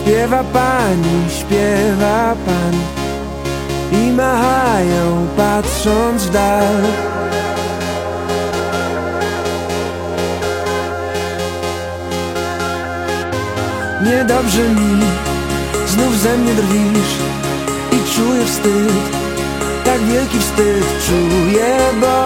Śpiewa pani, śpiewa pan i machają, patrząc w dal. Niedobrze mi, znów ze mnie drwisz i czuję wstyd, tak wielki wstyd czuję, bo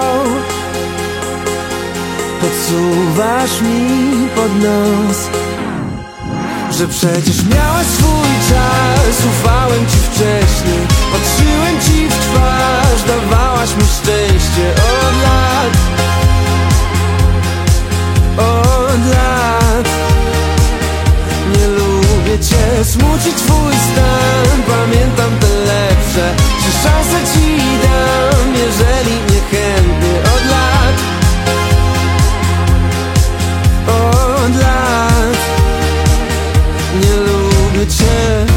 podsuwasz mi pod nos, że przecież miałaś swój czas. Ufałem ci wcześniej, patrzyłem ci w twarz, dawałaś mi szczęście od lat, od lat. Nie lubię cię, smuci twój stan, pamiętam te lepsze, że szansę ci dam, jeżeli niechętnie od lat, od lat. Nie lubię cię.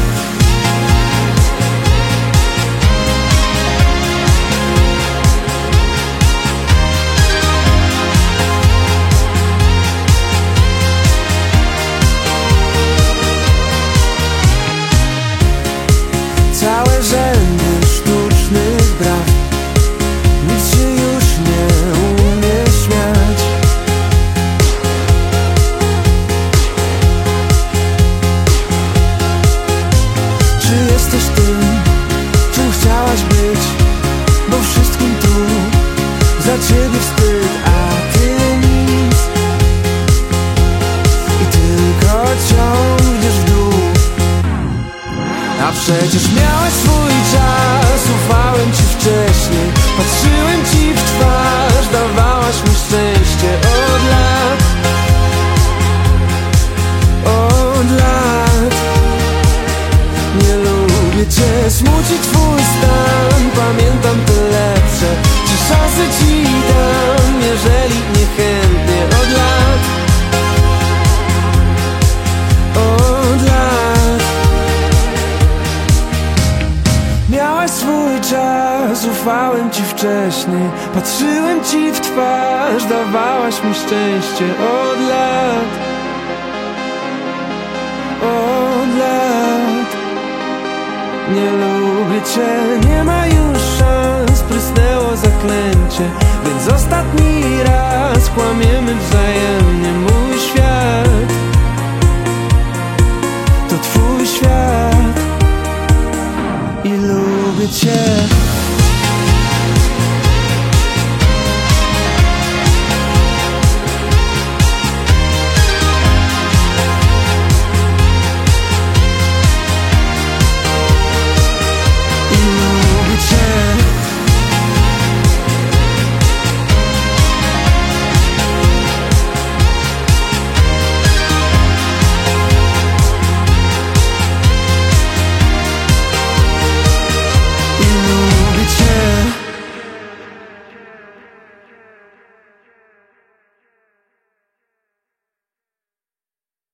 Całe rzędy sztucznych braw, nic się już nie umie śmiać. Czy jesteś tym, czym chciałaś być? Bo wszystkim tu za ciebie wstyd, a ty nic. I tylko ciągniesz w dół. A przecież miałeś swój czas, ufałem ci wcześniej, patrzyłem ci w twarz, dawałaś mi szczęście od lat, od lat. Nie lubię cię, smuci twój stan, pamiętam te lepsze, czy szansę ci dam, jeżeli niechętnie od lat, od lat. Miałaś swój czas, ufałem ci wcześniej, patrzyłem ci w twarz, dawałaś mi szczęście od lat, od lat. Nie lubię cię, nie ma już szans, prysnęło zaklęcie, więc ostatni raz kłamiemy wzajemnie. Mój świat to twój świat i lubię cię.